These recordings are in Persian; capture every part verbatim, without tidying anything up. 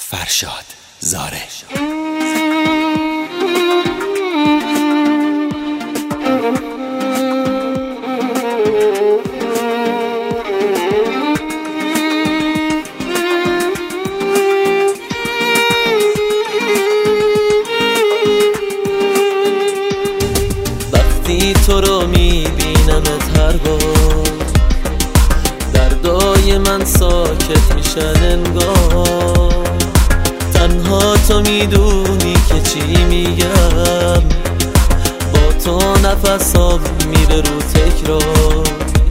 فرشاد زاره. وقتی تو رو میبینمت هر بار دردای من ساکت میشن انگار. تنها تو میدونی که چی میگم، با تو نفسام میره رو تکرار.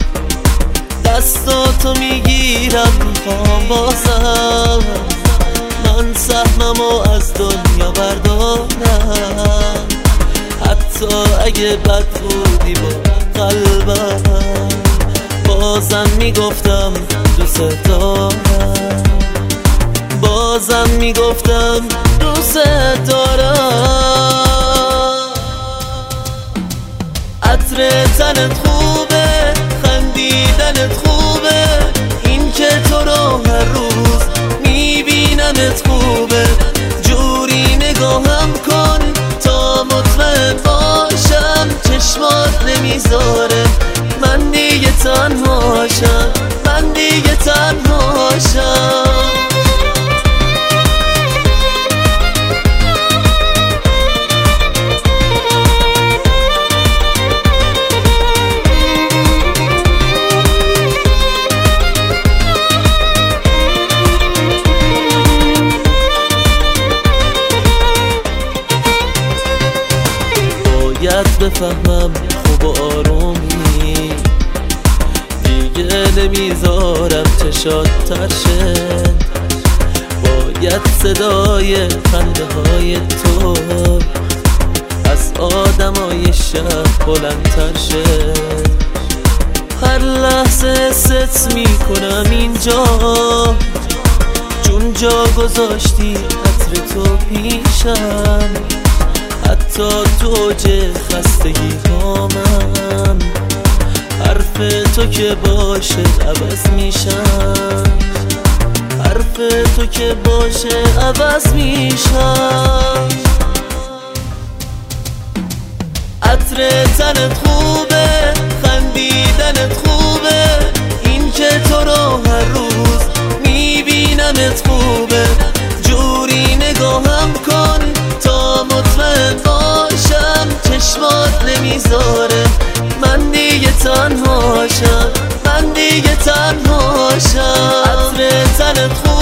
دستاتو میگیرم میخوام بازم من سهممو از دنیا بردارم. حتی اگه بد بودی با قلبم بازم میگفتم دوست دارم، بازم میگفتم دوست دارم. عطر تنت خوبه، خندیدنت خوبه، این که تو رو هر روز میبینمت خوبه. جوری نگاهم کن تا مطمئن باشم چشمات نمیذاره من دیگه تنهاشم، من دیگه تنهاشم. باید بفهمم خوب و آرومی، دیگه نمیذارم چشات ترشه. باید صدای خنده های تو از آدمای شهر بلندتر شه. هر لحظه ست میکنم اینجا چون جا گذاشتی عطر تو پیشم. حتی تو اوج خستگی هامم حرف تو که باشه عوض میشم، حرف تو که باشه عوض میشم. عطر تنت خوبه، خندیدنت خوبه، این که تو رو هر روز میبینمت خوبه. جوری نگاهم کن تا مطمئن باشم چشمات نمیذاره من دیگه تنهاشم، من دیگه تنهاشم. عطر تنت خوبه